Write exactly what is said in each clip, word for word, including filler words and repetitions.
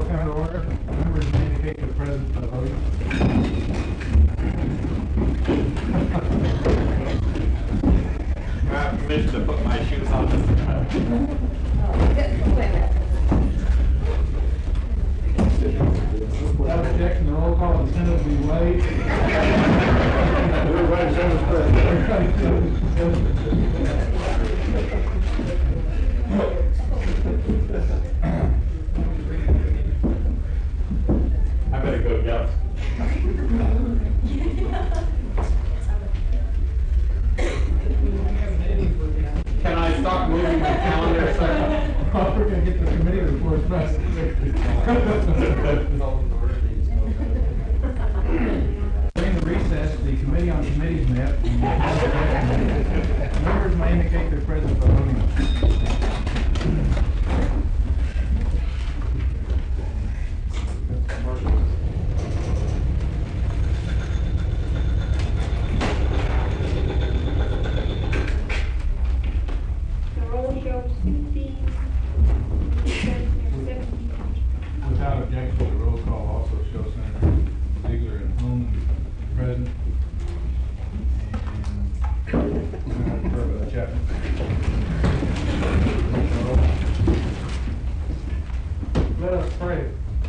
Come to order. Members may indicate their presence by voting. I have permission to put my shoes on this time. Without objection, the roll call and Senate will be waived. Everybody says it's I better go get Can I stop moving the calendar a second? We're going to get the committee reports first. During the recess, the committee on committees met. Members may indicate their presence by voting. The roll shows sixteen, seventeen. Without objection, the roll call also shows Senator Ziegler and Holman present. And Senator Chapman. Let us pray.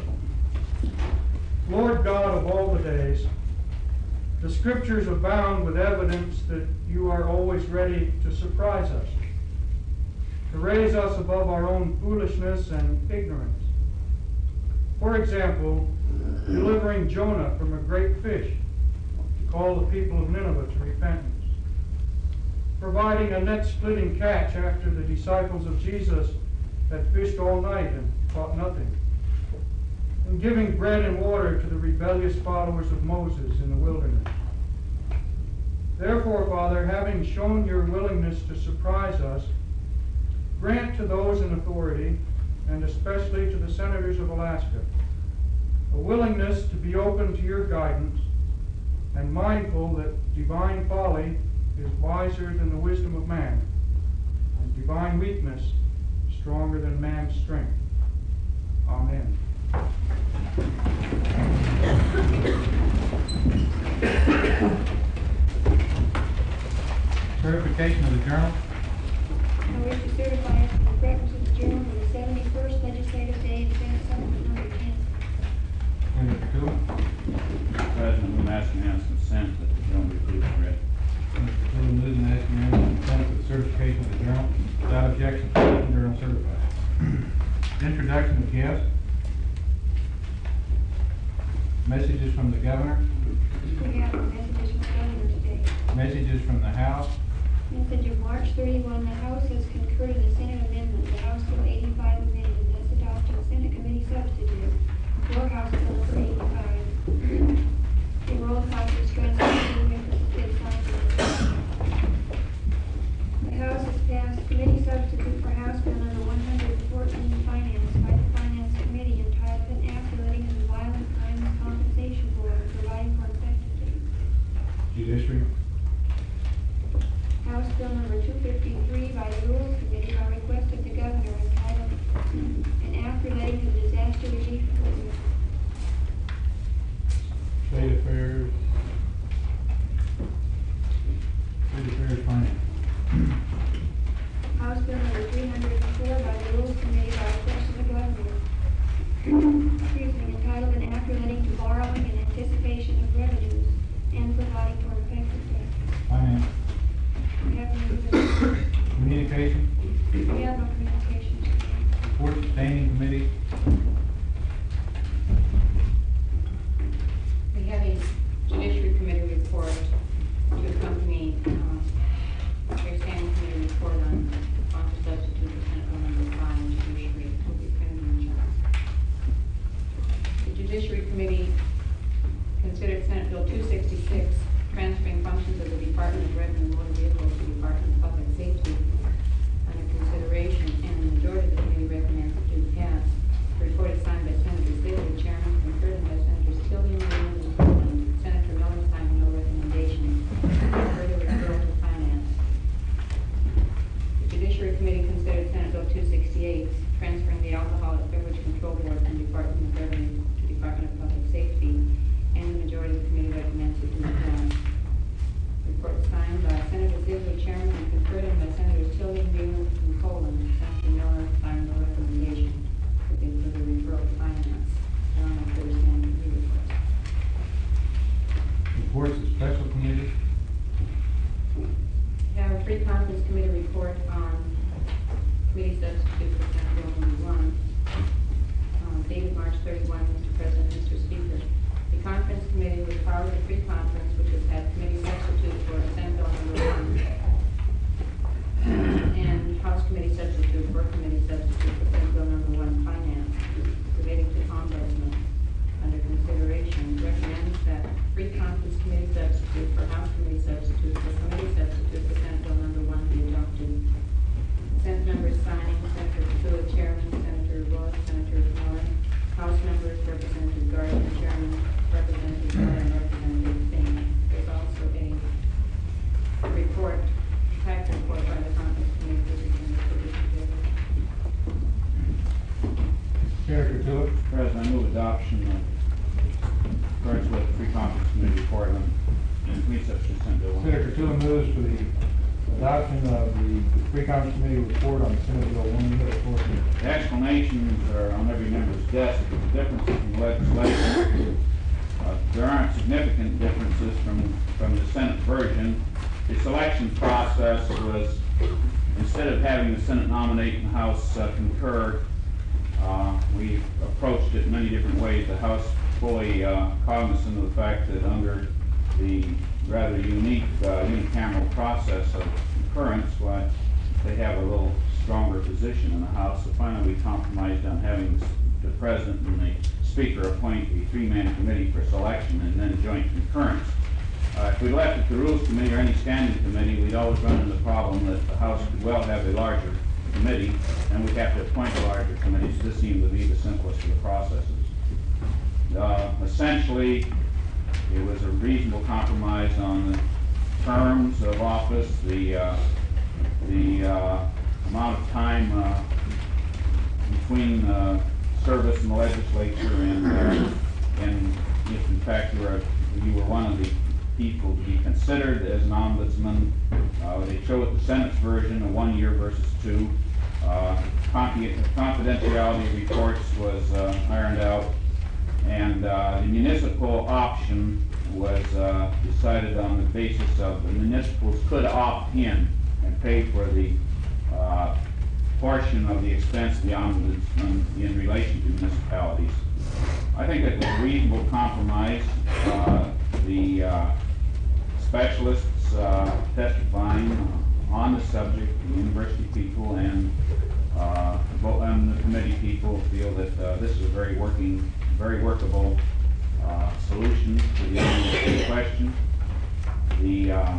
Lord God of all the days, the scriptures abound with evidence that you are always ready to surprise us, to raise us above our own foolishness and ignorance. For example, delivering Jonah from a great fish to call the people of Nineveh to repentance, providing a net-splitting catch after the disciples of Jesus had fished all night and caught nothing, and giving bread and water to the rebellious followers of Moses in the wilderness. Therefore, Father, having shown your willingness to surprise us, grant to those in authority, and especially to the senators of Alaska, a willingness to be open to your guidance and mindful that divine folly is wiser than the wisdom of man, and divine weakness stronger than man's strength. Amen. Certification of the journal. I wish to certify as to the correctness of the journal for the seventy-first legislative day of Senate Supplement number ten. Senator Cool. President, we'll ask unanimous consent that the journal be approved and read. Senator Cool moves and asks unanimous consent for the certification of the journal. Without objection, the journal certified. Introduction of guests. Messages from the governor. We have messages from the governor today. Messages from the House. Message of March thirty-first, the House has concurred in the Senate amendment to House Bill eighty-five amended, thus adopting Senate Committee substitute for House Bill number eighty-five. The roll call is transferred members of the Council. The House has passed committee substitute for House Bill number one hundred fourteen, Finance, by the Finance Committee, entitled an act relating to the Violent Crimes Compensation Board, providing for effective date. Judiciary. House Bill number two fifty-three by the Rules Committee by request of the Governor, entitled an act relating to the disaster relief program. State Affairs. State Affairs Finance. House Bill number three hundred four by the Rules Committee by request of the Governor. Excuse me, entitled an act relating to borrowing in anticipation of revenues and providing for effective date. Finance. We have no business. Communication. We have no communications. Report Standing Committee. We have a Judiciary Committee report to accompany um, their standing committee report on sponsor substitute for Senate Bill number five, Judiciary. Will be printed in the journal. The Judiciary Committee considered Senate Bill two sixty-six, transferring functions of the Department of Revenue and Motor Vehicles to the Department of Public Safety, under consideration, and the majority of the committee recommends it do pass. The report is signed by Senator Ziegler, Chairman, concurred by Senators Tilden, Williams, and Copeland. Senator Miller signed no recommendation. Further referral to Finance. The Judiciary Committee considered Senate Bill two sixty-eight, transferring the Alcoholic Beverage Control Board from the Department of Senator Tulip. President, I move adoption of, first with the free conference committee report on complete substance Senate Bill one. Senator Tulip moves for the adoption of the pre-conference committee report on Senate Bill one unit four. The explanations are on every member's desk of the differences in legislation. Uh, there aren't significant differences from, from the Senate version. The selection process was, instead of having the Senate nominate and the House uh, concur, uh, we approached it many different ways. The House fully uh, cognizant of the fact that under the rather unique uh, unicameral process of concurrence, why they have a little stronger position in the House. So finally we compromised on having the President and the Speaker appoint a three-man committee for selection and then joint concurrence. Uh, if we left it to the Rules Committee or any standing committee, we'd always run into the problem that the House could well have a larger committee, and we'd have to appoint a larger committee, so this seemed to be the simplest of the processes. Uh, essentially, it was a reasonable compromise on the terms of office, the, uh, the uh, amount of time uh, between uh, service in the legislature, and, uh, and if in fact you were, you were one of the people to be considered as an ombudsman. Uh, they chose the Senate's version, a one year versus two. Uh, confidentiality reports was uh, ironed out, and uh, the municipal option was uh, decided on the basis of the municipals could opt in and pay for the uh, portion of the expense of the ombudsman in relation to municipalities. I think that was a reasonable compromise. Uh, the uh, specialists uh, testifying on the subject, the university people and, uh, and the committee people feel that uh, this is a very working, very workable uh, solution to the ombudsman question. The uh,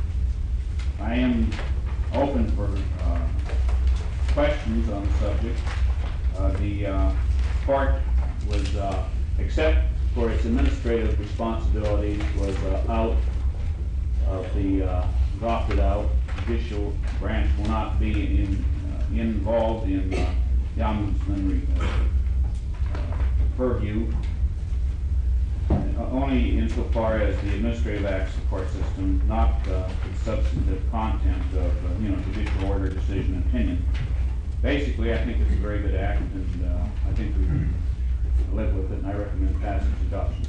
I am open for uh, questions on the subject. Uh, the uh, court was, uh, except for its administrative responsibilities, was uh, out of the, uh, opted out. Judicial branch will not be in, uh, involved in uh, the ombudsman uh, purview, uh, only insofar as the administrative acts of the court system, not uh, the substantive content of uh, you know, judicial order, decision, opinion. Basically, I think it's a very good act, and uh, I think we can live with it, and I recommend passage adoption.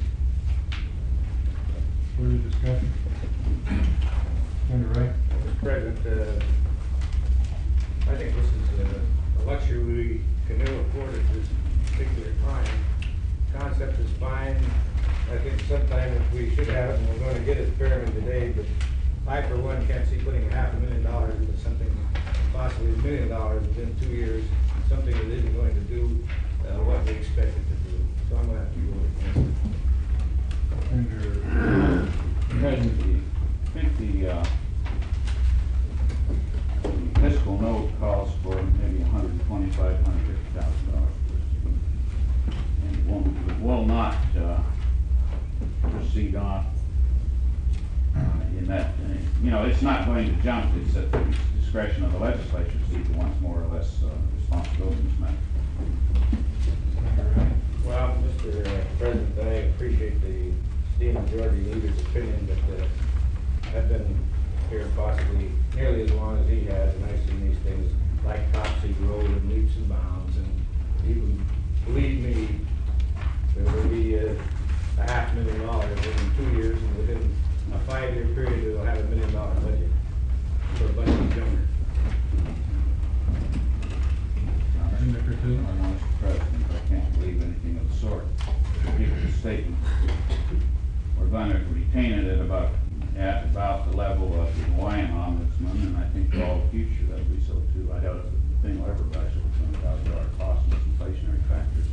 Further discussion? Senator Ray. Mister President, uh, I think this is a, a luxury we can never afford at this particular time. Concept is fine. I think sometime if we should have it, and we're going to get it fairly today, but I for one can't see putting a half a million dollars into something, possibly a million dollars within two years, something that isn't going to do uh, what we expect it to do. So I'm going to have to go against it. Senator President, I think the, uh, the fiscal note calls for maybe one hundred twenty-five, one hundred fifty thousand dollars. And it won't, it will not uh, proceed on uh, in that, uh, you know, it's not going to jump. It's at the discretion of the legislature to see if it wants more or less uh, responsibility in this matter. Senator Ray. Well, Mister President, I appreciate the esteemed majority leader's opinion, but uh, I've been here possibly nearly as long as he has, and I've seen these things like topsy grow in leaps and bounds, and even, believe me, there will be a, a half million dollars within two years, and within a five-year period, it'll have a million dollar budget for a bunch of younger. Senator Tulip. I know, Mister President, I can't believe anything of the sort. Give a statement. We're going to retain it at about at about the level of the Hawaiian ombudsman, and I think for all the future that'll be so too. I doubt if the thing will ever rise over twenty thousand dollar cost with inflationary factors.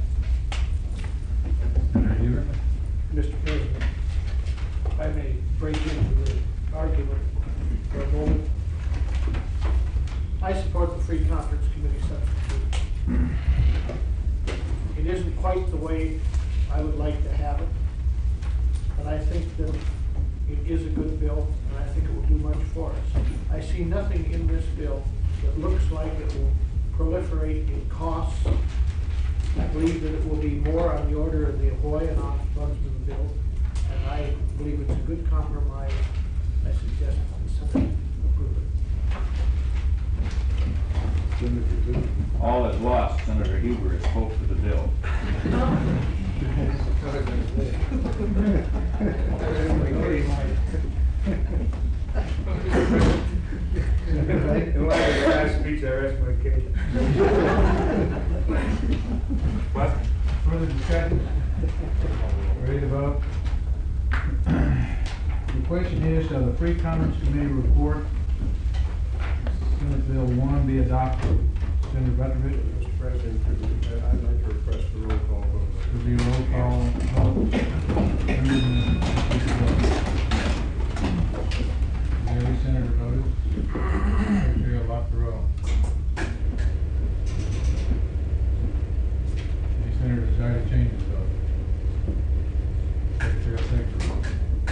Senator Hewitt. Mister President, if I may break into the argument for a moment. I support the Free Conference Committee substitute. It isn't quite the way I would like to have it, but I think that it is a good bill, and I think it will do much for us. I see nothing in this bill that looks like it will proliferate in costs. I believe that it will be more on the order of the Ahoy and Ombudsman bill, and I believe it's a good compromise. I suggest the Senate approve it. All is lost, Senator Huber is hope for the bill. Last speech, I rest my case. What? Further discussion? Ready to vote? The question is, shall the Free Commerce Committee report, Senate Bill one, be adopted? Senator Butterfield? Mister President, could, uh, I'd like to request a roll call vote. Will be a roll call vote. Every senator voted. Secretary will lock the roll. Any senator desire to change his vote? Secretary will take the roll.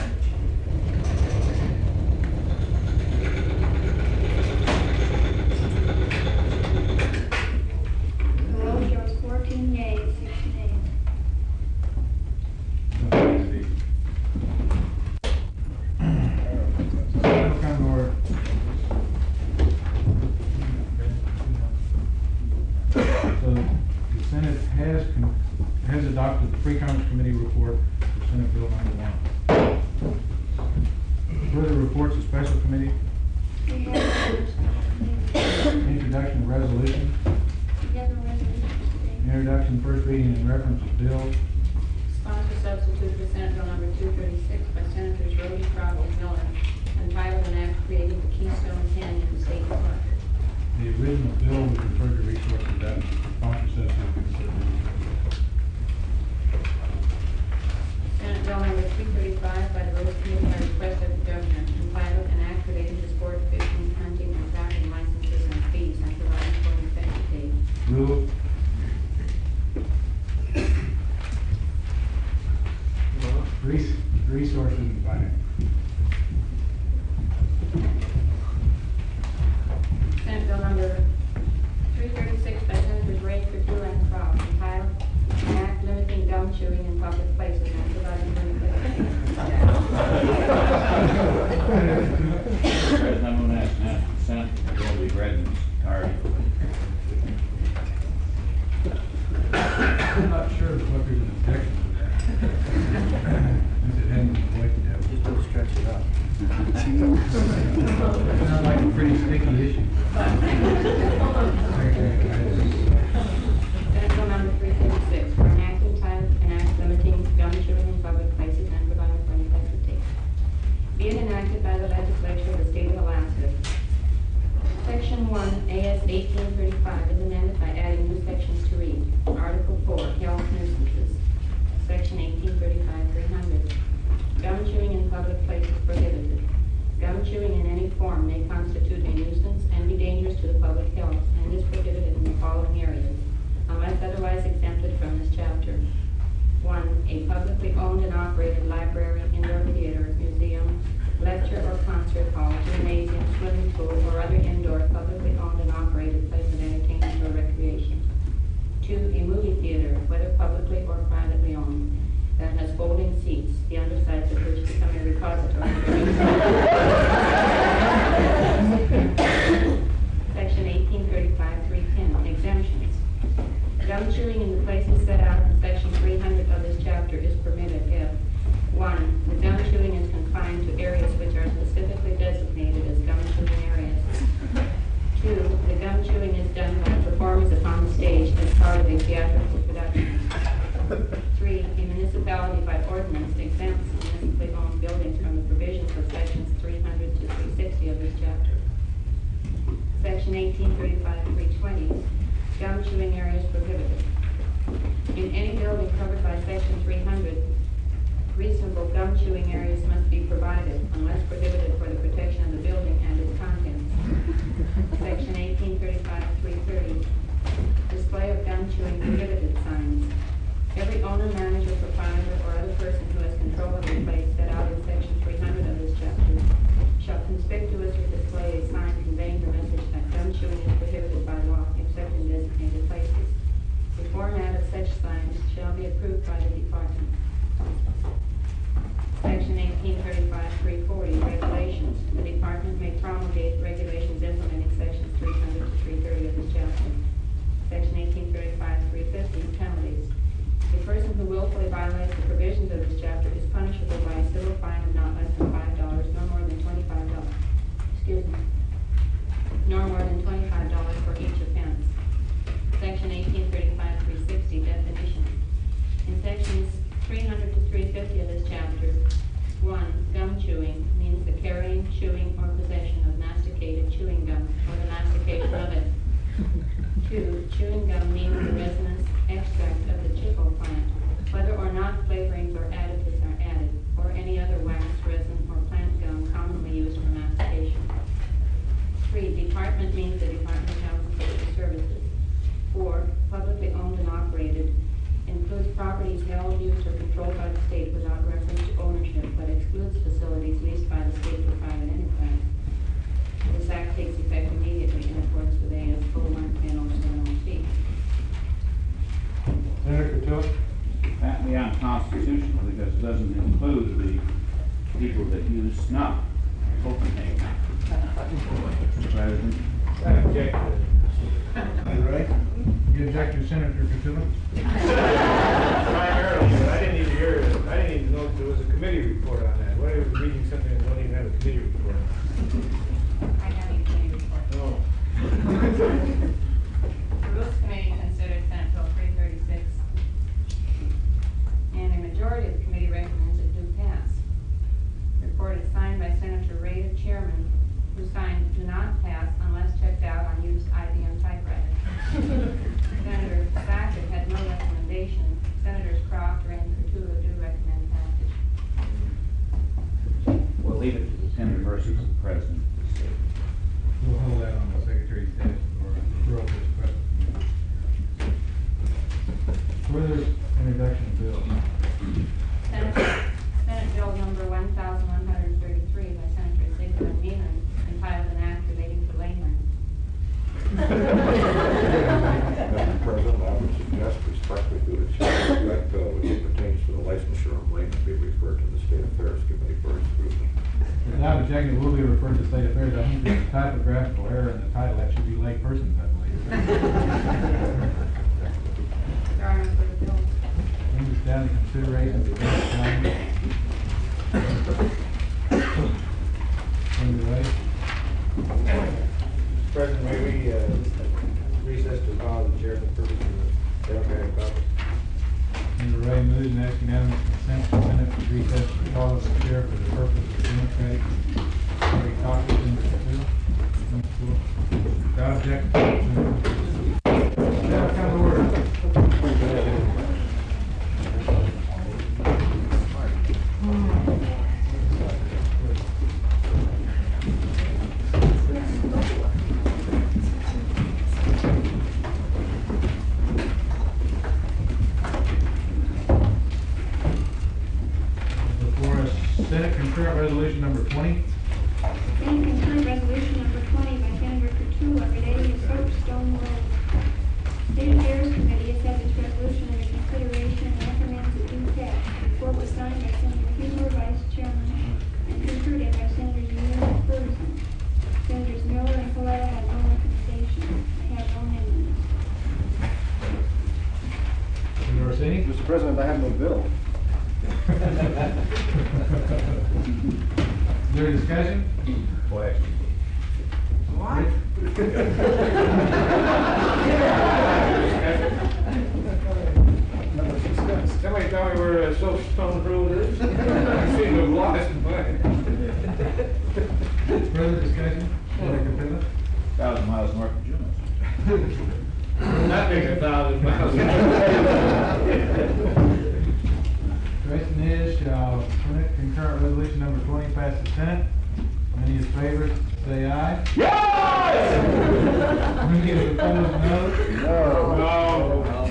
The vote shows fourteen yeas, six nays. That'll come to order. So the Senate has, con- has adopted the Free Commerce Committee report for Senate Bill number one. Further reports of special committee, We have introduction of resolution, general resolutions today. introduction, first reading and reference of bill, Sponsor substitute for Senate Bill number two thirty-six by Senators Rhodes, Crowell, and Miller, entitled an act creating the Keystone Canyon State Park. the original bill was referred to resources, that sponsor substitute was referred to resources. Senate Bill number three thirty-five by the Roads Committee by request of the governor, entitled an act relating to sport fishing, hunting, and trapping licenses and fees and providing for an effective date. Move. Res- Resources and finance. Senate Bill number three thirty-six by Senators Ray, Perdue, and Crowell, entitled an act limiting gum chewing in public places and providing for an effective date. President, I'm going to ask now the Senate to bill be read in its entirety. I'm not sure what there's an objection to that. Since it hadn't been voiced yet. Just don't stretch it out. It sounds like a pretty sticky issue. Senate Bill number three thirty-six, for an act entitled an act limiting gum chewing in public places and providing for an effective date. Be it enacted by the legislature of the state of Alaska. Section one, A S eighteen thirty-five is amended by adding new sections to read. Article four, health nuisances. Section eighteen thirty-five, three hundred. Gum chewing in public places prohibited. Gum chewing in any form may constitute a nuisance and be dangerous to the public health and is prohibited in the following areas, unless otherwise exempted from this chapter. One, a publicly owned and operated library, indoor theater, museum, lecture or concert hall, gymnasium, swimming pool, or other indoor publicly owned and operated place of entertainment or recreation. Two, a movie theater, whether publicly or privately owned, that has folding seats, the undersides of which become a repository. Section eighteen thirty-five, three ten, exemptions. Gum chewing in the places set out in section three hundred of this chapter is permitted if, one, the gum chewing is confined to areas which are specifically designated as gum chewing areas. Two, the gum chewing is done by performers upon the stage as part of a theatrical production. Three, a municipality by ordinance exempts municipally owned buildings from the provisions of sections three hundred to three sixty of this chapter. Section eighteen thirty-five, three twenty, gum chewing areas prohibited. In any building covered by section three hundred, reasonable gum chewing areas must be provided unless prohibited for the protection of the building and its contents. Section eighteen thirty-five, three thirty, display of gum chewing prohibited signs. Every owner, manager, proprietor, or other person who has control of the place set out in section three hundred of this chapter shall conspicuously display a sign conveying the message that gum chewing is prohibited by law except in designated places. A format of such signs shall be approved by the department. Section eighteen thirty-five, three forty, regulations. The department may promulgate regulations implementing sections three hundred to three thirty of this chapter. Section eighteen thirty-five, three fifty, penalties. A person who willfully violates the provisions of this chapter is punishable by a civil fine of not less than five dollars, no more than twenty-five dollars. Excuse me. Nor more than twenty-five dollars for each offense. Section eighteen thirty-five, three sixty, definitions. In sections three hundred to three fifty of this chapter, one, gum chewing means the carrying, chewing, or possession of masticated chewing gum, or the mastication of it. Two, chewing gum means the resinous extract of the chicle plant, whether or not flavorings or additives are added, or any other wax, resin, or plant gum commonly used for mastication. Three, department means the Department of Health and Social Services. Four, publicly owned and operated includes properties held, used, or controlled by the state without reference to ownership, but excludes facilities leased by the state for private enterprise. This act takes effect immediately in accordance with A S oh one ten oh seven oh C. Senator Cotillo? That would be unconstitutional because it doesn't include the people that use snuff, Copenhagen. Mister President. I object to All right. You object to Senator Cotillo? primarily, but I didn't even hear, I didn't even know if there was a committee report on that. Why are we reading something that don't even have a committee report on I have a committee report. it? No. The Rules Committee considered Senate Bill three thirty-six, and a majority of the committee recommends it do pass. Report is signed by Senator Ray, the chairman, who signed "do not pass unless checked out on used I B M typewriter." Senator Sackett had no recommendation. Senators Croft, Ray, and Cotillo do recommend passage. We'll leave it to the tender mercies of the President of the state. We'll hold that on the Secretary of State for referral to this question. Further introduction of bill. Senate, Senate Bill number one thousand one hundred thirty-three by Senator Ziegler and Meehan, entitled "An Act Relating to Laymen." Madam President, I would suggest respectfully to the chair that bill, which pertains to the licensure of laymen, be referred to the State Affairs Committee for its scrutiny. Without objection, it will be referred to State Affairs. I think there's a typographical error in the title. That should be lay persons, I believe. There are no further bills. Brings us down to consideration of the Grant County. Underway. Mister President, may we uh, recess to follow the chair for the purpose of the Democratic caucus? Senator Ray moves and asks unanimous consent to Senate to recess to call the chair for the purpose of the Democratic Party caucus. Senator Cotillo. Without objection. Now come to order. Before us, Senate concurrent resolution number twenty. Senate concurrent resolution number twenty by Senator Cotillo relating to Soapstone Road. State Affairs Committee has had this resolution under consideration and recommends it do pass. The report was signed by Senator Huber, Vice Chairman, and concurred in by Senators Muir and Ferguson. Senators Miller and Coletta had no recommendation. I have no amendments. Senator Orsini? Mister President, I have no bill. Is there a discussion? Question. What? Somebody tell me where uh, Soapstone Road is? I seem to have lost mine. Further discussion? Senator Cotillo? Thousand miles north of Juneau. Not being a thousand miles. Question is, shall Senate concurrent resolution number twenty pass the Senate? Any in favor, say aye. Yes! Any opposed, no? No. No.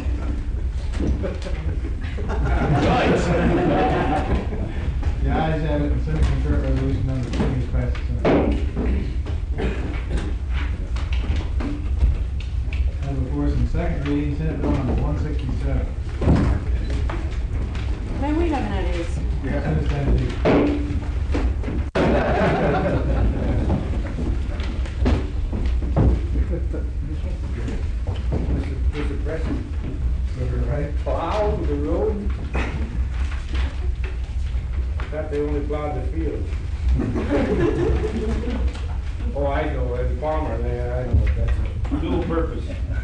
The ayes have it, and Senate concurrent resolution number twenty is passed the Senate. Now before us in second reading Senate Bill number one sixty-seven. May we have an idea? Senate Senate. Mister President, Right? plow the road? I thought they only plowed the fields. Oh, I know, in Palmer, they, I know what that's. Dual purpose.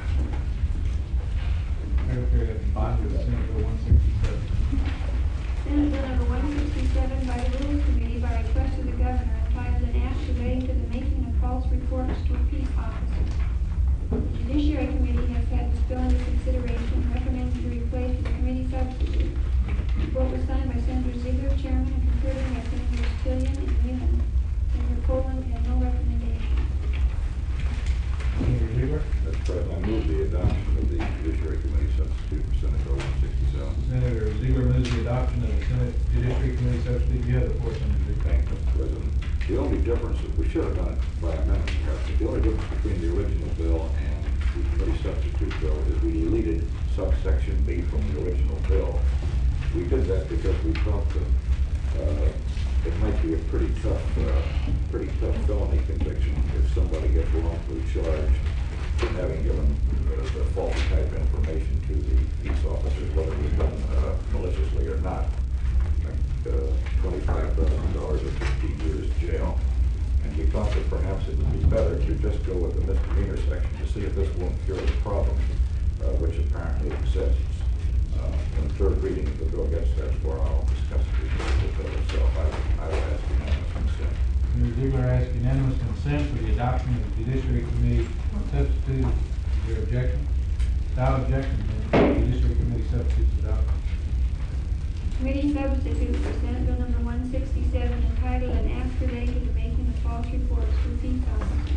Secretary, that's Senate Bill one sixty-seven. Senate Bill number one sixty-seven by the Rules Committee by request of the governor entitled an act relating to the making of false reports to a peace officer. The Judiciary Committee has had this bill under consideration and recommends to replace with a committee substitute. The report was signed by Senator Ziegler, Chairman, and concurred by Senators Killian and Newman. Senator Poland had no recommendation. Senator Ziegler. Mister President, I move the adoption of the Judiciary Committee substitute for Senate Bill one sixty-seven. Senator Ziegler moves the adoption of the Senate Judiciary Committee substitute. You have the floor, Senator Ziegler. Thank you, Mister President. The only difference, is we should have done it by amendment, perhaps, but the only difference between the original bill and the committee substitute bill is we deleted subsection B from the original bill. We did that because we thought that uh, it might be a pretty tough, uh, pretty tough felony conviction if somebody gets wrongfully charged for having given uh, the faulty type information to the peace officers, whether it was done uh, maliciously or not. Uh, twenty-five thousand dollars or fifteen years jail. And we thought that perhaps it would be better to just go with the misdemeanor section to see if this won't cure the problem, uh, which apparently exists. Uh, when the third reading of the bill gets that far, I'll discuss it with the bill itself. I would, I would ask unanimous consent. Senator Ziegler asks unanimous consent for the adoption of the Judiciary Committee substitute. Is there objection? Without objection, the Judiciary Committee substitute is adopted. Committee substitute for Senate Bill number one sixty-seven entitled an act relating to the making of false reports to a peace officer.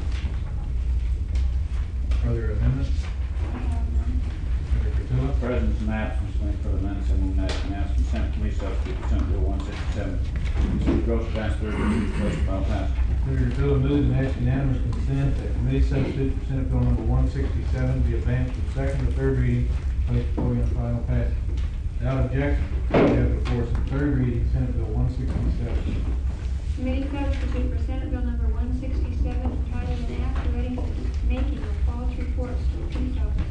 Are there amendments? I have none. Senator Curtula. Presence and absence, any further amendments, I move that unanimous consent committee substitute for Senate Bill one sixty-seven. Consider gross advance third reading, place final passage. Senator Curtula moves and asks unanimous consent that committee substitute for Senate Bill number one sixty-seven be advanced from second to third reading, placed before you on final passage. Without objection, you have the floor for third reading, Senate Bill one sixty-seven. Committee substitute for Senate Bill number one sixty-seven entitled an act relating to the making of false reports to a peace officer.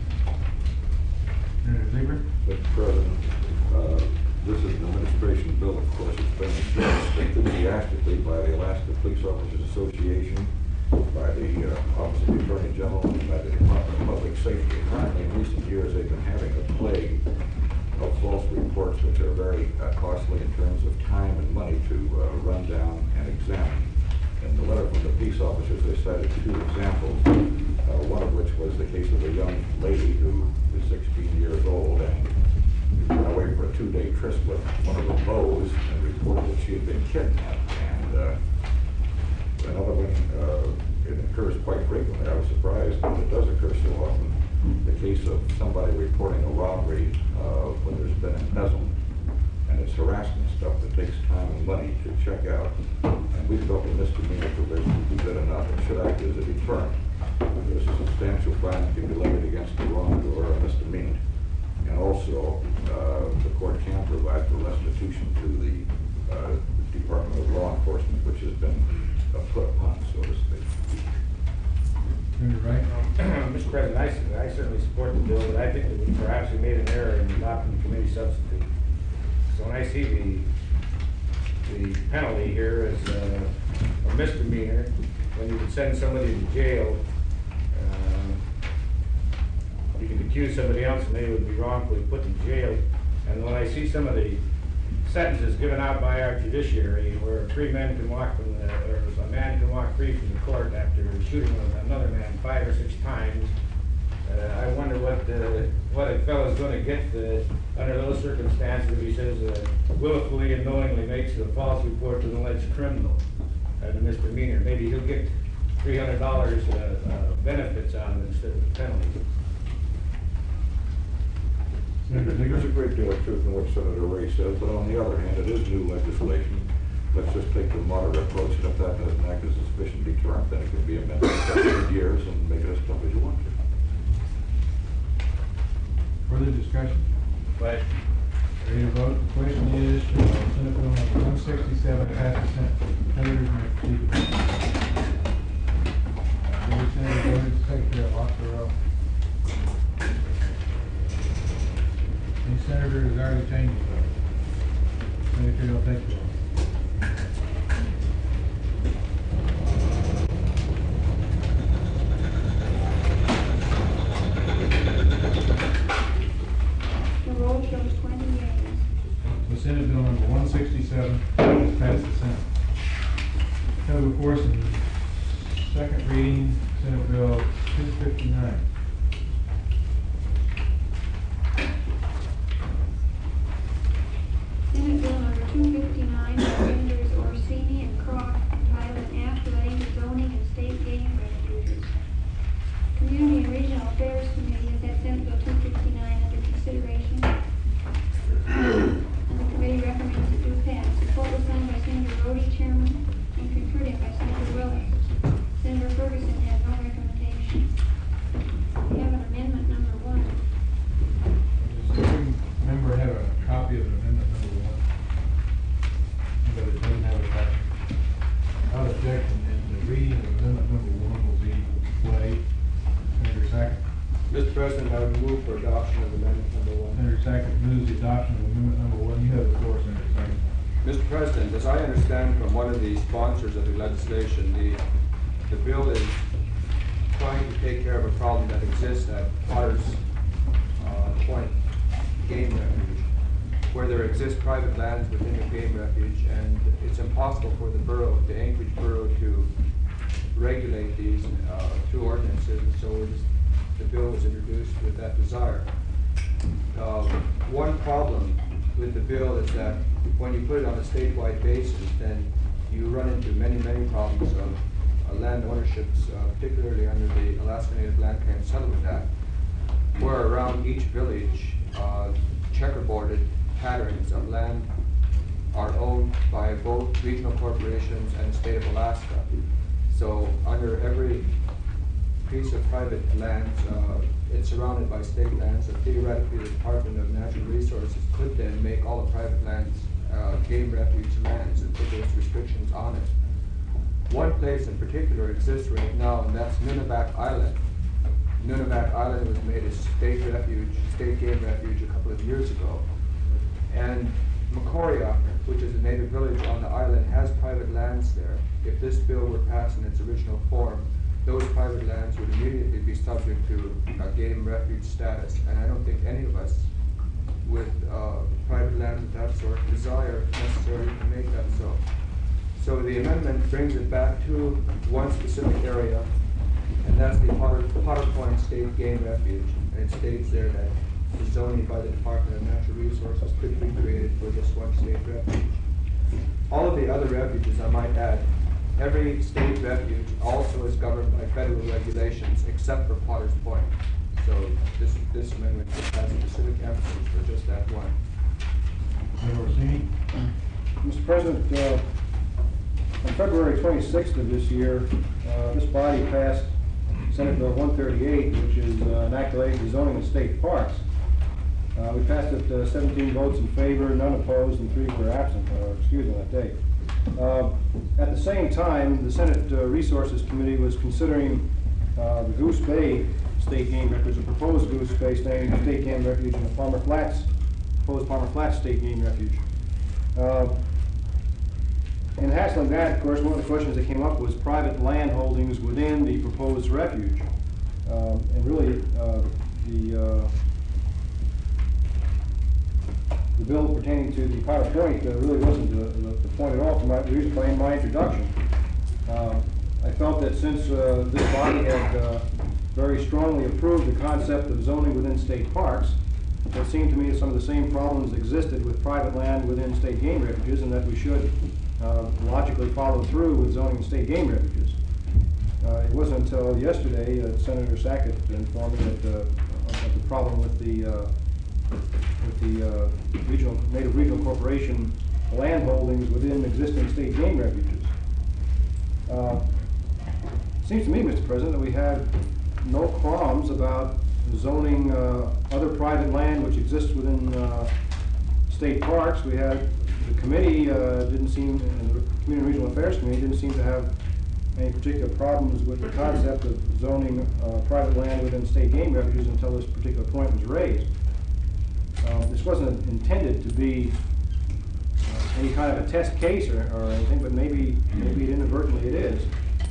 Senator Ziegler. Mister President, uh, this is an administration bill, of course. It's been endorsed enthusiastically by the Alaska Police Officers Association, by the uh, Office of the Attorney General, and by the Department of Public Safety. Apparently, in recent years, they've been having a plague of false reports, which are very uh, costly in terms of time and money to uh, run down and examine. In the letter from the peace officers, they cited two examples, uh, one of which was the case of a young lady who was sixteen years old and went away for a two-day tryst with one of the beaus and reported that she had been kidnapped. And uh, another one, uh, it occurs quite frequently. I was surprised that it does occur so often. The case of somebody reporting a robbery uh, when there's been embezzlement, and it's harassment stuff that takes time and money to check out. And we felt the misdemeanor provision would be good enough and should act as a deterrent. There's a substantial fine that can be levied against the wrongdoer or misdemeanor. And also, uh, the court can provide for restitution to the uh, Department of Law Enforcement, which has been uh, put upon, so to speak. Senator Wright. Mister President, I, s- I certainly support the bill, but I think that we perhaps we made an error in adopting the committee substitute. So when I see the, the penalty here as uh, a misdemeanor, when you can send somebody to jail, uh, you can accuse somebody else and they would be wrongfully put in jail. And when I see some of the sentences given out by our judiciary, where three men can walk from the, or a man can walk free from the court after shooting another man five or six times, uh, I wonder what uh, what a fellow's going to get uh, under those circumstances if he says uh, willfully and knowingly makes a false report to an alleged criminal and a misdemeanor. Maybe he'll get three hundred dollars uh, uh, benefits out of it instead of penalties. There's a great deal of truth in what Senator Ray says, but on the other hand, it is new legislation. Let's just take the moderate approach, and if that doesn't act as a sufficient deterrent, then it can be amended for years and make it as tough as you want to. Further discussion? Question. Ready to vote? The question is, uh, Senate Bill number one sixty-seven pass the Senate. Senators may proceed to vote. Every senator voted to take care of lock the roll. Any senator who's already changed his vote? Secretary will take the vote. The roll shows twenty yeas. The Senate Bill number one sixty-seven has passed the Senate. Now before us in second reading, Senate Bill two fifty-nine. Senate Bill number two fifty-nine, by Senators Orsini and Croft, entitled an act relating to zoning and state game refuges. Community and Regional Affairs Committee has had Senate Bill two fifty-nine under consideration. And the committee recommends it do pass. Support was signed by Senator Rhodey, Chairman, and concurred in by Senator Willis. Senator Ferguson had no recommendation. We have an amendment number one. Does every member have a copy of amendment number one? But it doesn't have a copy. Without objection, then the reading of amendment number one will be played. Senator Sackett. Mister President, I would move for adoption of amendment number one. Senator Sackett moves the adoption of amendment number one. You have the floor, Senator Sackett. Mister President, as I understand from one of the sponsors of the legislation, the, the bill is trying to take care of a problem that exists at Potter's uh, Point Game Refuge, where there exist private lands within the game refuge, and it's impossible for the borough, the Anchorage Borough, to regulate these uh, through ordinances, so it is, the bill was introduced with that desire. Uh, one problem with the bill is that when you put it on a statewide basis, then you run into many, many problems of uh, land ownerships, uh, particularly under the Alaska Native Land Claim Settlement Act, where around each village, uh, checkerboarded patterns of land are owned by both regional corporations and the state of Alaska. So under every piece of private land, uh, it's surrounded by state lands, so theoretically the Department of Natural Resources could then make all the private lands uh, game refuge lands and put those restrictions on it. One place in particular exists right now, and that's Nunivak Island. Nunivak Island was made a state refuge, state game refuge a couple of years ago. And Macoria, which is a native village on the island, has private lands there. If this bill were passed in its original form, those private lands would immediately be subject to a game refuge status. And I don't think any of us with uh, private lands of that sort desire necessarily to make that so. So the amendment brings it back to one specific area, and that's the Potter, Potter Point State Game Refuge. And it states there that the zoning by the Department of Natural Resources could be created for this one state refuge. All of the other refuges, I might add, every state refuge also is governed by federal regulations except for Potter's Point. So this, this amendment just has a specific emphasis for just that one. Senator Orsini. Mister President, uh, on February twenty-sixth of this year, uh, this body passed Senate Bill one thirty-eight, which is uh, an act relating to zoning of state parks. Uh, we passed it uh, seventeen votes in favor, none opposed, and three were absent, or excused on that day. Uh, at the same time, the Senate uh, Resources Committee was considering uh, the Goose Bay State Game Refuge, a proposed Goose Bay State State Game Refuge, and the Palmer Flats, proposed Palmer Flats State Game Refuge. Uh, in hassling that, of course, one of the questions that came up was private land holdings within the proposed refuge. Um, and really, uh, the uh, the bill pertaining to the Potter Point uh, really wasn't the, the, the point at all for my reason for my introduction. Um, I felt that since uh, this body had uh, very strongly approved the concept of zoning within state parks, it seemed to me that some of the same problems existed with private land within state game refuges, and that we should uh, logically follow through with zoning state game refuges. Uh, it wasn't until yesterday that Senator Sackett informed me that, uh, of the problem with the uh, with the uh, regional, Native Regional Corporation land holdings within existing state game refuges. Uh, it seems to me, Mister President, that we have no qualms about zoning uh, other private land which exists within uh, state parks. We had, the committee uh, didn't seem, and the Community and Regional Affairs Committee didn't seem to have any particular problems with the concept of zoning uh, private land within state game refuges until this particular point was raised. Um, This wasn't intended to be uh, any kind of a test case or, or anything, but maybe, maybe inadvertently it is.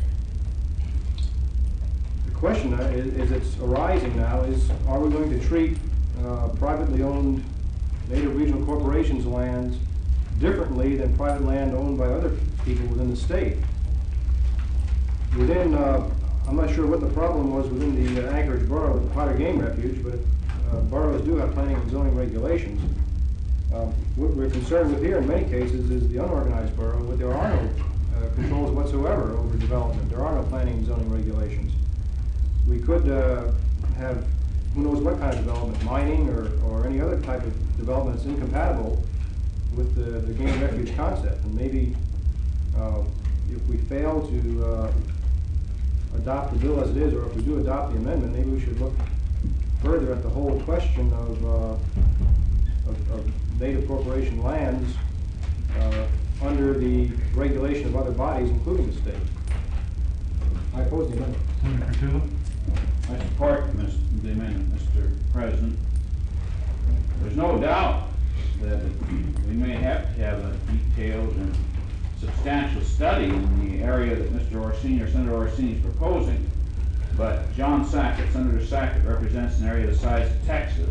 The question uh, is, is it's arising now is, are we going to treat uh, privately owned native regional corporations' lands differently than private land owned by other people within the state? Within, uh, I'm not sure what the problem was within the uh, Anchorage Borough with the Potter Game Refuge, but uh, boroughs do have planning and zoning regulations. Um, what we're concerned with here in many cases is the unorganized borough, where there are no uh, controls whatsoever over development. There are no planning and zoning regulations. We could uh, have who knows what kind of development, mining or, or any other type of development that's incompatible with the, the game refuge concept. And maybe uh, if we fail to uh, adopt the bill as it is, or if we do adopt the amendment, maybe we should look further at the whole question of, uh, of, of native corporation lands uh, under the regulation of other bodies, including the state. I oppose the amendment. Senator Curtula? I support the amendment, Mister President. There's no doubt that we may have to have a detailed and substantial study in the area that Mister Orsini or Senator Orsini is proposing. But John Sackett, Senator Sackett, represents an area the size of Texas.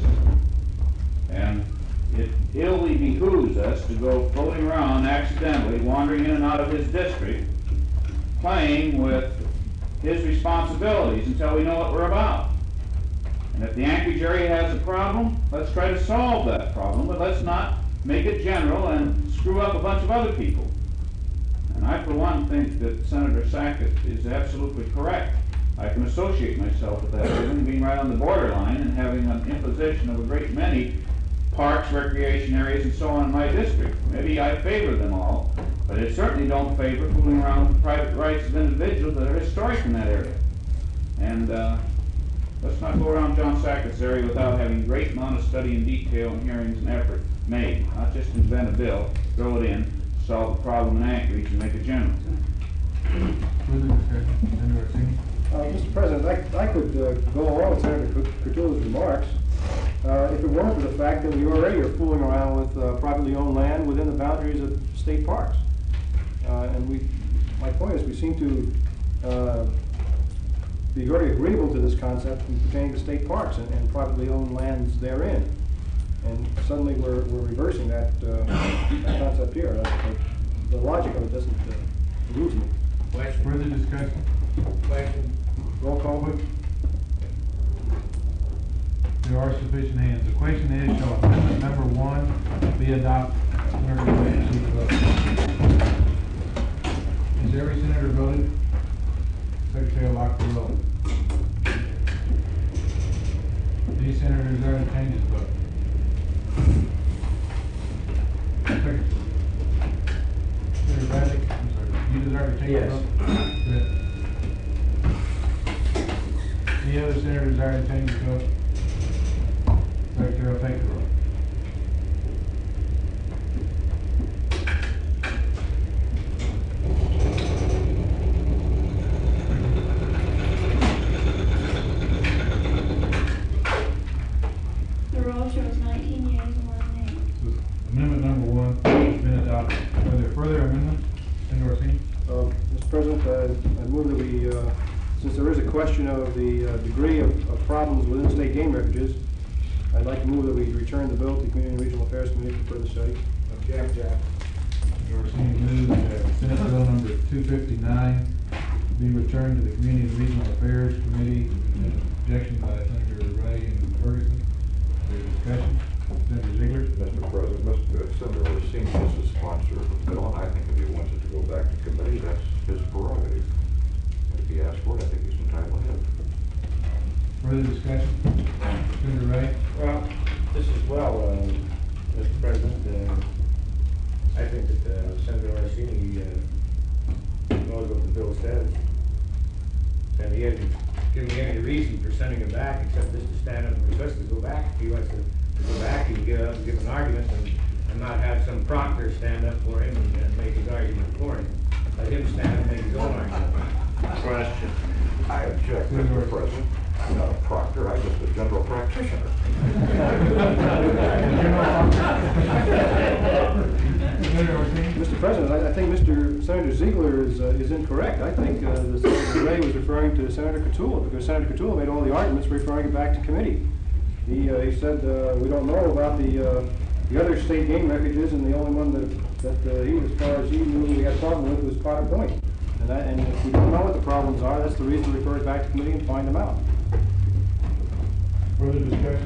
And it illy behooves us to go floating around accidentally, wandering in and out of his district, playing with his responsibilities until we know what we're about. And if the Anchorage area has a problem, let's try to solve that problem, but let's not make it general and screw up a bunch of other people. And I, for one, think that Senator Sackett is absolutely correct. I can associate myself with that, given being right on the borderline and having an imposition of a great many parks, recreation areas, and so on in my district. Maybe I favor them all, but I certainly don't favor fooling around with the private rights of individuals that are historic in that area. And uh, let's not go around John Sackett's area without having a great amount of study and detail and hearings and effort made. Not just invent a bill, throw it in, solve the problem in Anchorage, and make it general. Further discussion? Senator Orsini? Uh, Mister President, I, I could uh, go along with Senator Curtula's remarks uh, if it weren't for the fact that we already are fooling around with uh, privately owned land within the boundaries of state parks. Uh, and we, my point is, we seem to uh, be very agreeable to this concept pertaining to state parks and, and privately owned lands therein. And suddenly we're, we're reversing that, uh, that concept here. Uh, the logic of it doesn't uh, lose me. Question. Further discussion? Question. Roll call, please. There are sufficient hands. The question is, shall amendment number one be adopted? Senator Ray, proceed to vote. Has every senator voted? Secretary will lock the roll. These senators are to change his vote. Secretary. Senator Bradley, I'm sorry, you desire to change your Yes. vote? Good. Any other senator desire to change his vote? Secretary will take the roll. The roll shows nineteen yeas and one nay. Amendment number one has been adopted. Are there further amendments? Senator Orsini? Uh, Mister President, uh, I move that we, uh, since there is a question of the uh, degree of, of problems within state game refuges, I'd like to move that we return the bill to Community and Regional Affairs Committee for further study. Object, Jack. Senator Orsini moves that Senate Bill number two fifty-nine be returned to the Community and Regional Affairs Committee. An objection by Senator Ray and Ferguson. Is there discussion? Senator Ziegler? Mister President, Mister Senator Orsini is the sponsor of the bill, and I think if he wants it to go back to committee, that's his prerogative. And if he asks for it, I think he's entitled to have it. Further discussion? Senator Ray? Well, this is well, uh, Mister President. Uh, I think that uh, Senator Orsini uh, knows what the bill says. And he hasn't give me any reason for sending it back, except just to stand up and request to go back. If he wants to, to go back, he can get up and give an argument, and, and not have some proctor stand up for him and, and make his argument for him. Let him stand up and make his own argument. Question. I object, Mister President. I'm not a proctor, I'm just a general practitioner. Mister President, I, I think Mister Senator Ziegler is, uh, is incorrect. I think, uh, the Senator Ray was referring to Senator Cotulla, because Senator Cotulla made all the arguments referring it back to committee. He, uh, he said, uh, we don't know about the, uh, the other state game records, and the only one that, that, uh, he, as far as he knew we had a problem with was Potter Point. And that, and if we don't know what the problems are, that's the reason to refer it back to committee and find them out. Further discussion?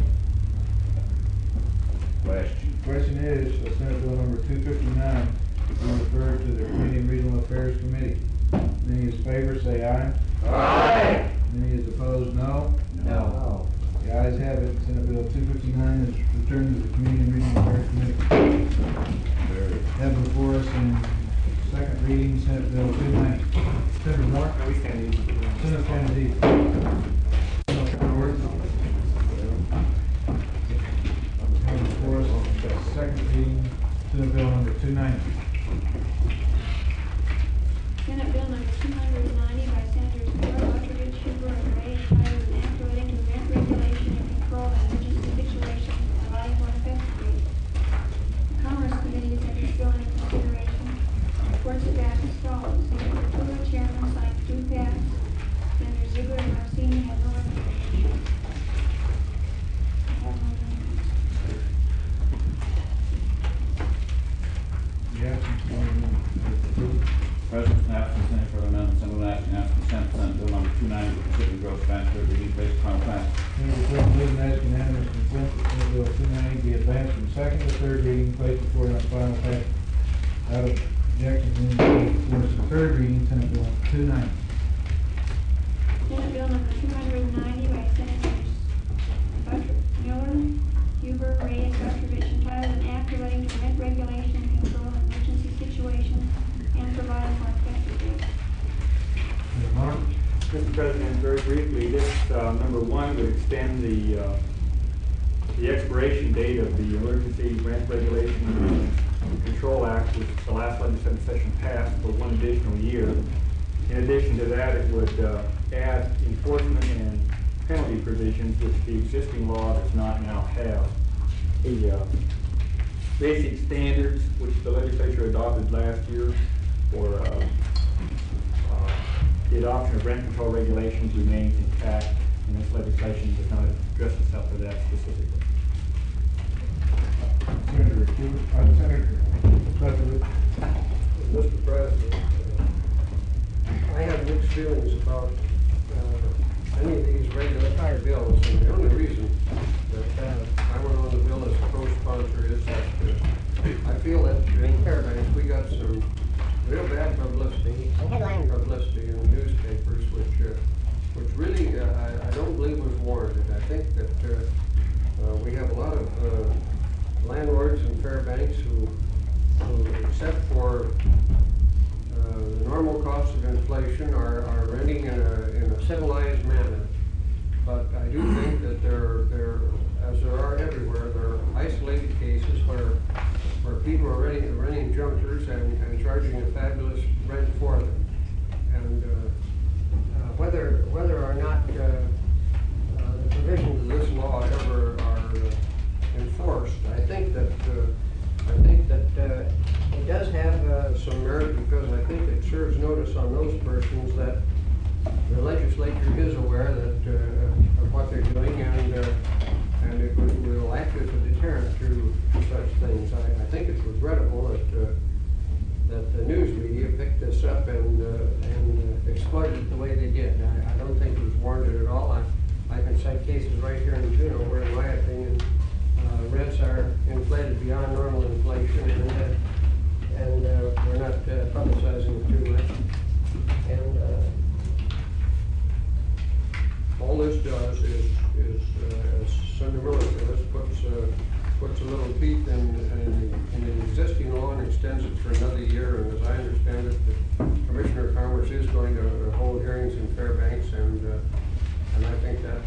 Question. Question is, for Senate Bill number two fifty-nine, be referred to the Committee on Regional Affairs Committee. Any is favor, say aye. Aye. Any is opposed, no? No. The ayes have it. Senate Bill two fifty-nine is returned to the Committee on Regional Affairs Committee. Have before us in second reading, Senate Bill two ninety. Senator Moore? No, we stand these. Senator Kennedy? Have before us in second reading, Senate Bill number two ninety. Senate Bill number two hundred ninety by Senators Moore, Buttigieg, Huber, and Ray, entitled an act relating to rent regulation and control in emergency situations and providing for effective. The Commerce Committee is in this bill under consideration. Reports it back as follows. Senator Cotulla, Chairman, signed two pass. Senators Ziegler and Marcini have no recommendation. Have no amendments. Yes. President, absent any further amendments, and will ask unanimous consent, Senate Bill number two ninety, considered gross advance third reading based upon class. Senator President, move and ask unanimous consent that Senate Bill two ninety be advanced from second to third reading, placed before it on final passage. Out of objection, then before us in third reading, Senate Bill two ninety. Senate Bill number two hundred ninety by Senators Butler, Miller, Huber, Ray, and Buttigieg, entitled an act relating to rent regulation and control in emergency situations and providing for effective. Senator Moore? Mister President, very briefly, this, uh, number one would extend the, uh, the expiration date of the Emergency Rent Regulation and Control Act, which the last legislative session passed, for one additional year. In addition to that, it would, uh, add enforcement and penalty provisions, which the existing law does not now have. The, uh, basic standards, which the legislature adopted last year for, uh, uh, the adoption of rent control regulations remains intact, and this legislation does not address itself to that specifically. Senator Huber, uh, Senator Buttigieg. Mister President, uh, I have mixed feelings about uh, any of these regulatory bills, and the only reason that uh, I went on the bill as a co-sponsor is that uh, I feel that in Fairbanks we got some real bad publicity, publicity in the newspapers, which uh, which really uh, I, I don't believe was warranted. I think that uh, uh, we have a lot of uh, landlords in Fairbanks who, who except for uh, the normal cost of inflation, are, are renting in a, in a civilized manner. But I do think that there, there, as there are everywhere, there are isolated cases where where people are renting, renting junkers and, and charging a fabulous rent for them. And uh, uh, whether whether or not uh, uh, the provisions of this law ever are uh, enforced, I think that uh, I think that uh, it does have uh, some merit, because I think it serves notice on those persons that the legislature is aware that uh, of what they're doing, and uh, and it will, will act as a deterrent to, to such things. I, I think it's regrettable that uh, that the news media picked this up and uh, and uh, exploited it the way they did. I, I don't think it was warranted at all. I, I can cite cases right here in Juneau where, in my opinion, uh, rents are inflated beyond normal inflation, and uh, and uh, we're not uh, publicizing it too much. And uh, all this does is, is uh, as Senator Miller says, puts uh, puts a little teeth in, in, the, in the existing law and extends it for another year. And as I understand it, the Commissioner of Commerce is going to hold hearings in Fairbanks, and uh,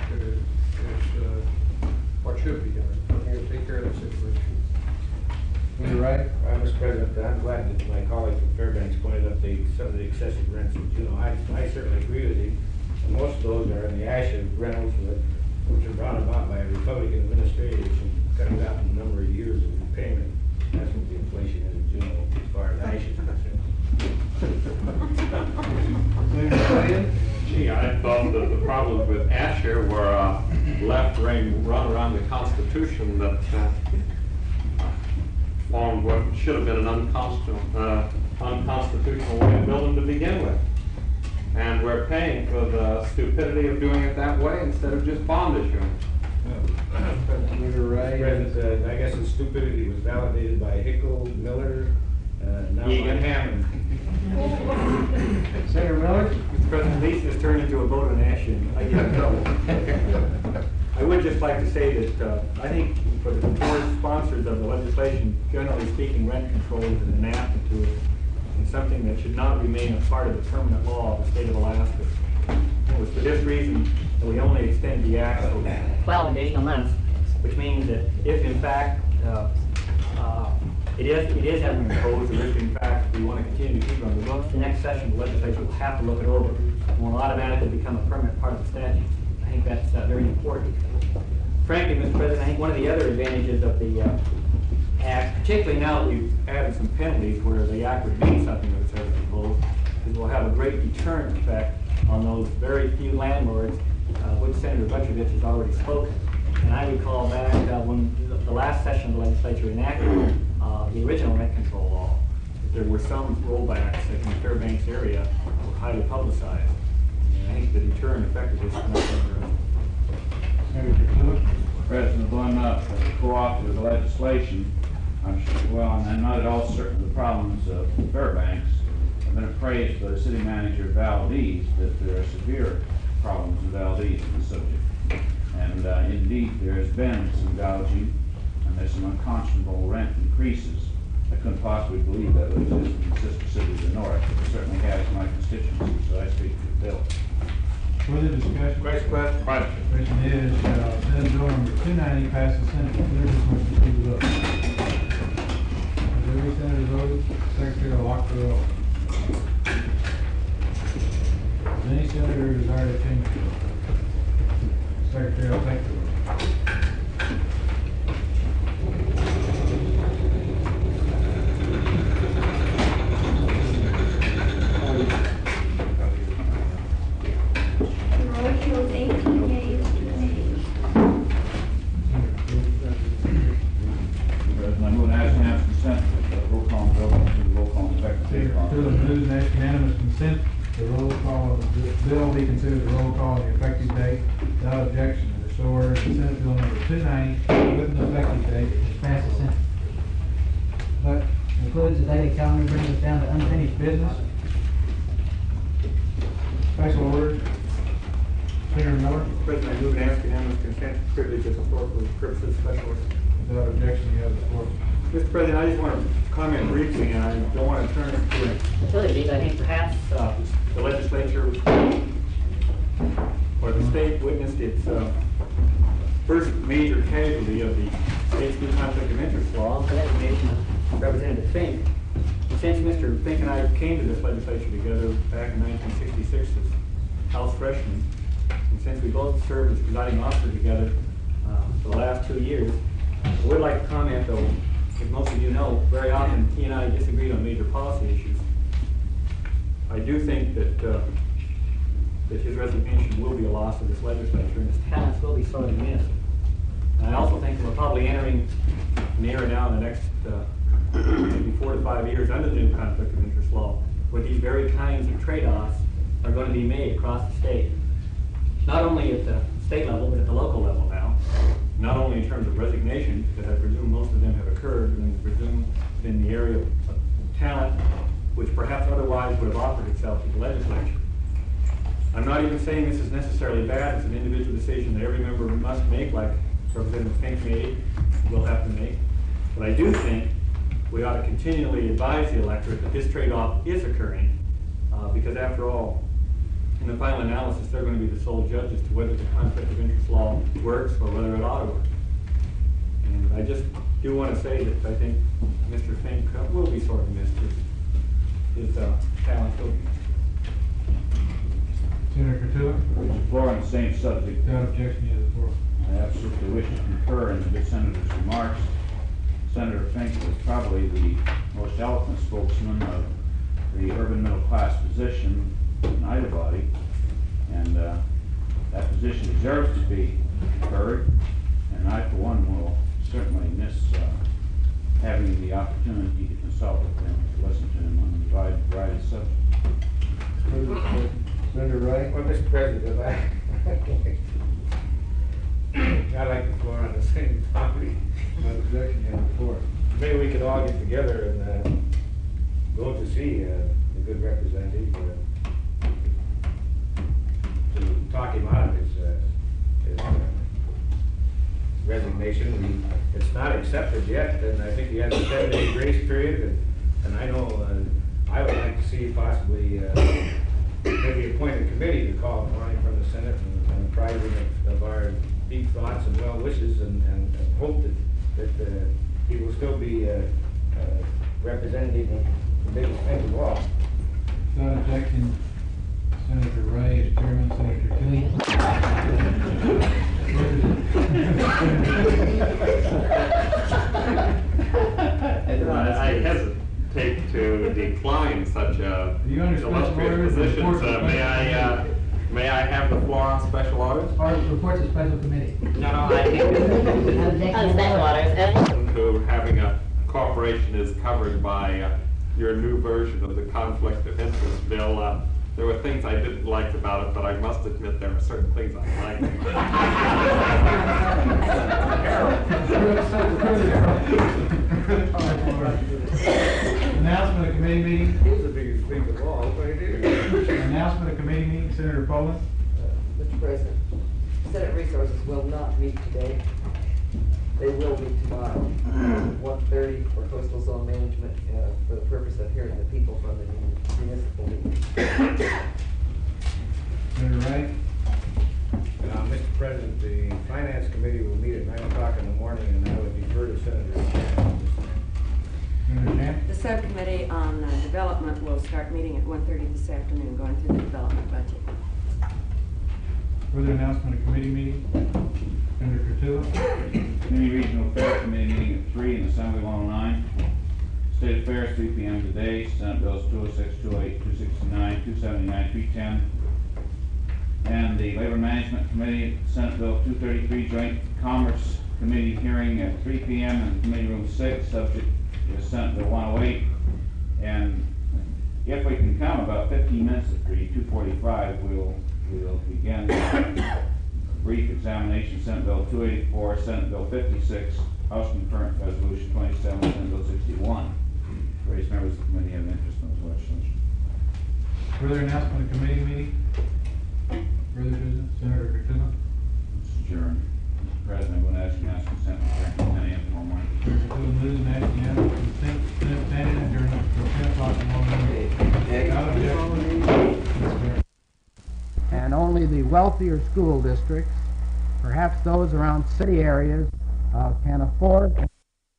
is, is uh, what should be done. We're going to take care of the situation. Mr. Wright? Uh, Mister President, I'm glad that my colleague from Fairbanks pointed out the, some of the excessive rents in Juneau. I, I certainly agree with you. And most of those are in the ash of rentals that, which are brought about by a Republican administration, cutting out the number of years of repayment. That's what the inflation is in Juneau, as far as ash is concerned. Gee, I thought that the problems with Asher were uh, left ring run around the Constitution that uh, formed what should have been an unconstitutional, uh, unconstitutional way of building to begin with. And we're paying for the stupidity of doing it that way instead of just bond issuing. Mister President, uh, I guess the stupidity was validated by Hickle, Miller, uh, now by Egan. Hammond. Senator Miller? Mister President, these has turned into a vote on ash, and I get in trouble. I would just like to say that uh, I think for the four sponsors of the legislation, generally speaking, rent control is an anathema to it, and something that should not remain a part of the permanent law of the state of Alaska. It was for this reason that we only extend the act for twelve additional months, which means that if in fact uh, uh, it is it is having imposed, or if in fact we want to continue to keep it on the books, the next session the legislature will have to look it over and will automatically become a permanent part of the statute. I think that's uh, very important. Frankly, Mister President, I think one of the other advantages of the uh, act, particularly now that we've added some penalties where the act would mean something that was ever proposed, is we'll have a great deterrent effect on those very few landlords, uh, which Senator Butrovich has already spoken. And I recall back uh, when the last session of the legislature enacted uh, the original rent control law, there were some rollbacks in the Fairbanks area that were highly publicized. And I think the deterrent effect of this is not over. President, on uh, the co-author of the legislation, I'm sure, well, and I'm not at all certain of the problems of Fairbanks. I've been appraised by the city manager of Valdez that there are severe problems in Valdez on the subject. And uh, indeed, there has been some gouging, and there's some unconscionable rent increases. I couldn't possibly believe that would exist in the sister city of the north. It certainly has my constituency, so I speak for the bill. Further discussion? Question. Question. Question is, uh, Senate Bill number two ninety passes Senate committee, must proceed to vote. Has every senator voted? Secretary will lock the roll. Does any senator desire to change the vote? Secretary will take the vote. The roll shows eighteen yeas, two nays. President, I move and ask unanimous consent that the roll call on bill to the roll call effective date upon. Bill is moved and asked unanimous consent. The roll call of the bill be considered the roll call on the effective date. Without objection, it is so ordered. Senate Bill number two ninety with an effective date is passed the Senate. That concludes the daily calendar, brings us down to unfinished business. Special order. Senator Miller. President, I move and ask unanimous consent to privilege as a floor for the purposes of special order. Without objection, you have the floor. Mister President, I just want to comment briefly, and I don't want to turn it to utilities. I think perhaps uh, the legislature or the state witnessed its uh, first major casualty of the state's new conflict of interest law, and that was Nation Representative Fink. Since Mister Fink and I came to this legislature together back in nineteen sixty-six as House freshmen, and since we both served as presiding officer together uh, for the last two years, I would like to comment, though, as most of you know, very often he and I disagreed on major policy issues. I do think that uh, that his resignation will be a loss of this legislature, and his talents will be sorely missed. And I also think that we're probably entering an era now in the next uh, maybe four to five years under the new conflict of interest law, where these very kinds of trade-offs are going to be made across the state. Not only at the state level, but at the local level now. Not only in terms of resignation, because I presume most of them have occurred, and I presume in the area of talent, which perhaps otherwise would have offered itself to the legislature. I'm not even saying this is necessarily bad. It's an individual decision that every member must make, like Representative Fink made, will have to make. But I do think we ought to continually advise the electorate that this trade-off is occurring, uh, because after all, in the final analysis, they're going to be the sole judge as to whether the conflict of interest law works or whether it ought to work. And I just do want to say that I think Mister Fink uh, will be sort of missed. His, his uh, talent will be. Senator Cotulla? There's a floor on the same subject. Without objection, you have the floor. I absolutely wish to concur in the good senator's remarks. Senator Fink was probably the most eloquent spokesman of the urban middle class position in either body, and uh, that position deserves to be heard. And I, for one, will certainly miss uh, having the opportunity to consult with him, to listen to him on a variety, variety of subjects. Senator Wright? Well, Mister President, I, I like the floor on the same topic. Without objection, you have the floor. Maybe we could all get together and uh, go to see uh, a good representative uh, to talk him out of his, uh, his uh, resignation. We, it's not accepted yet, and I think he has a ten-day grace period, and, and I know uh, I would like to see possibly uh, maybe appoint a committee to call upon him from the Senate and, and apprise him of, of our deep thoughts and well wishes, and, and, and hope that, that uh, he will still be uh, uh, representative of the biggest thing of all. Without objection, Senator Ray is chairman, Senator Tilly. I hesitate to decline such a Do you understand illustrious orders and position. reports Uh, of may I, uh, may I have the floor on special orders? Or reports of special committee. No, no, I think On special orders. to having a corporation is covered by uh, your new version of the conflict of interest bill. Uh, there were things I didn't like about it, but I must admit there are certain things I liked. Announcement of committee meeting. He's the biggest thing of all, what it is. Announcement of committee meeting, Senator Poland. Uh, Mister President, Senate Resources will not meet today. They will meet tomorrow, one thirty for coastal zone management, uh, for the purpose of hearing the people from the municipal meeting. Senator Wright. Uh, Mister President, the Finance Committee will meet at nine o'clock in the morning, and I would defer to Senator Shannon. Senator Shan. The subcommittee on uh, development will start meeting at one thirty this afternoon, going through the development budget. Further announcement of committee meeting. Senator Cotulla. Community Regional Affairs Committee meeting at three in Assembly one oh nine. State Affairs, three P M today. Senate Bills two oh six, two oh eight, two sixty-nine, two seventy-nine, three ten. And the Labor Management Committee, Senate Bill two thirty-three, Joint Commerce Committee hearing at three P M in Committee Room six, subject to Senate Bill one oh eight. And if we can come about fifteen minutes at three, two forty-five, we'll, we'll begin a brief examination, Senate Bill two eighty-four, Senate Bill fifty-six, House Concurrent Resolution twenty-seven, Senate Bill sixty-one. Various members of the committee have an interest in those legislation. Further announcement of committee meeting. Further business, Senator Cotulla. It's adjourned. Mister President, I'm going to ask you to ask consent to adjourn till ten A M tomorrow morning. Senator Cotulla moves and asks unanimous consent, consent standing adjourned until ten o'clock tomorrow morning. Without objection. And only the wealthier school districts, perhaps those around city areas, uh, can afford